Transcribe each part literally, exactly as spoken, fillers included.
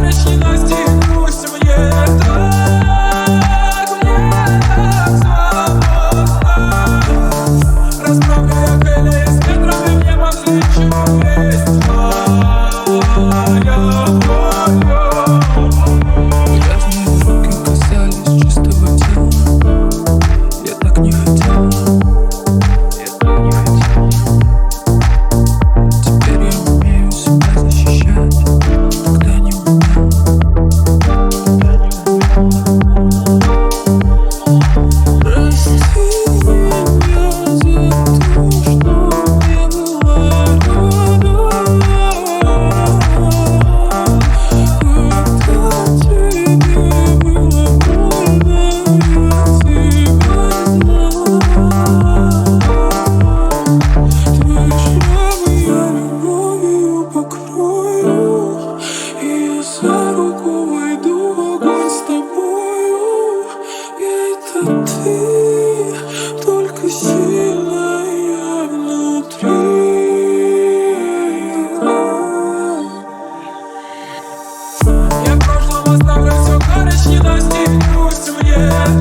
горечь ненасти, пусть мне так, мне так свободно. Расправляя крылья с ветрами, в небо взлечу, есть моя воля. Грязные руки касались чистого тела. Я так не хотела, я так не хотела. Теперь я умею себя защищать, тогда не умела, тогда не умела. Прости меня за то, что я была рядом, когда тебе было больно, я тебя знала. Твои шрамы я любовью покрою, и я за руку войду в огонь с тобою. Это ты, только сильная внутри. Я в прошлом оставлю всю горечь ненасти, пусть мне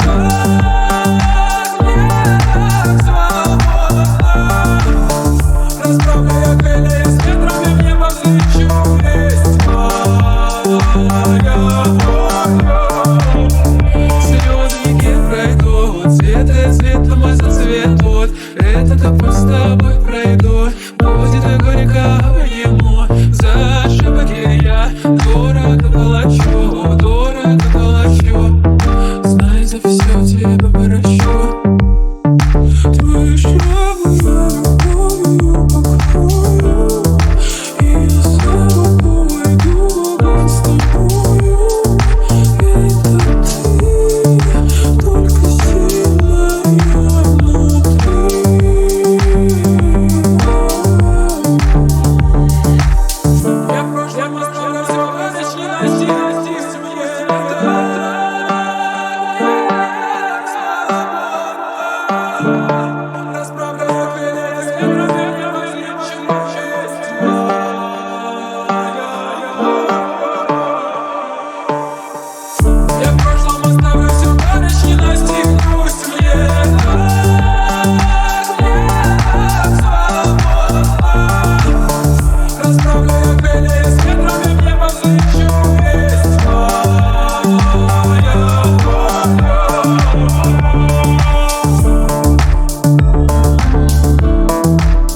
так, мне так свободно. Расправляя крылья с ветрами, в небо взлечу, есть моя воля. Слезы не пройдут, цветы цветом и зацветут. Это тобой с тобой пройдут. Будет горько ему за ошибки я дорого плачу, дорого плачу. Знай, за все тебе прощу. Твои шрамы я любовью покрою, и я за руку войду в огонь с тобою. Это ты, только сильная внутри. Я в прошлом оставлю всю горечь ненасти, пусть мне так, мне так свободно. Расправляя крылья с ветрами, в небо взлечу, есть моя воля. Я в прошлом оставлю всю горечь ненасти, пусть мне так, мне так свободно. Расправляя крылья с ветрами, в небо взлечу, есть моя воля.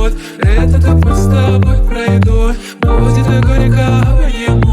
Этот путь с тобой пройду. Будет горько, не